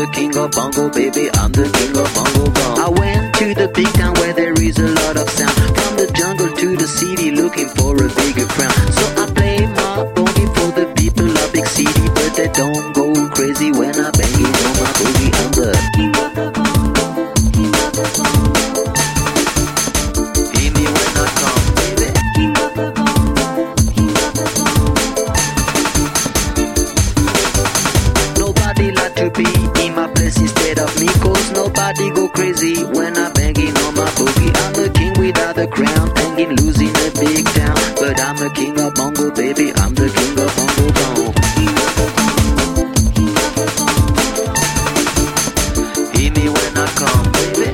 the king of bongo, baby, I'm the king of bongo bong. I went to the big town where there is a lot of sound. From the jungle to the city, looking for a bigger crown. So I play my boogie for the people of big city, but they don't go crazy when I bang it on my boogie. I'm the king of the bongo, king of the bongo. Hear me when I come, baby. King of the bongo, king of the bongo. Nobody like to be in my place instead of me, cause nobody go crazy when I banging on my boogie. I'm the king without the crown, hanging loose in a big town, but I'm the king of bongo, baby, I'm the king of bongo bong. Hear me when I come, baby.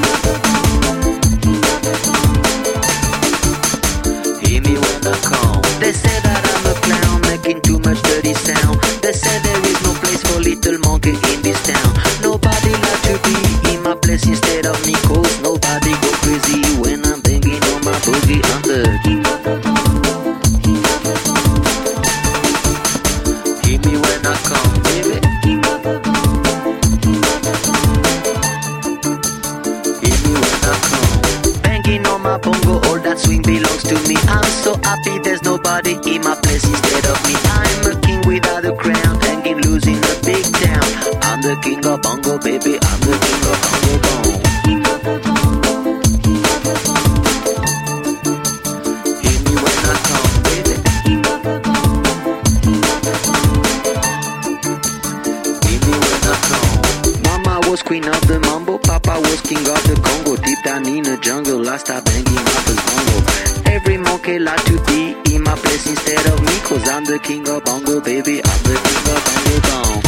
Hear me when I come. They say that I'm a clown, making too much dirty sound. They say there is no place for little monkey in this town. Nobody like to be in my place instead of me, cause nobody go crazy when I'm banging on my boogie. I'm the king of the bongo, king of the bongo. Hear me when I come, baby. King of the bongo, king of the bongo. Hear me when I come. Banging on my bongo, all that swing belongs to me. I'm so happy there's nobody in my place instead of me. I'm a king without a crown, hanging loose in a big town. I'm the king of bongo, baby, I'm the king of bongo bong. King of the bongo, king of the bongo. Hear me when I come, baby. King of the bongo, king of the bongo. Hear me when I come. Mama was queen of the mambo, Papa was king of the Congo. Deep down in the jungle, I start banging up the bongo. Every monkey like to be in my place instead of me, cause I'm the king of bongo, baby, I'm the king of bongo bong.